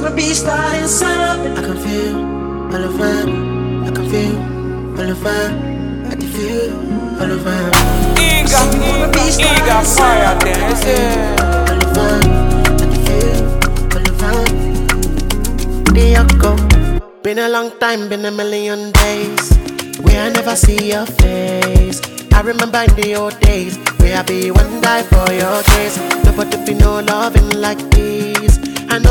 wanna be starting something. I can feel all of that. I can feel all of that. I can feel all of that. Eager fire dance, yeah. All of that. I can feel all of that. There you go. Been a long time, been a million days where I never see your face. I remember in the old days where I be one die for your case. Nobody be no loving like this.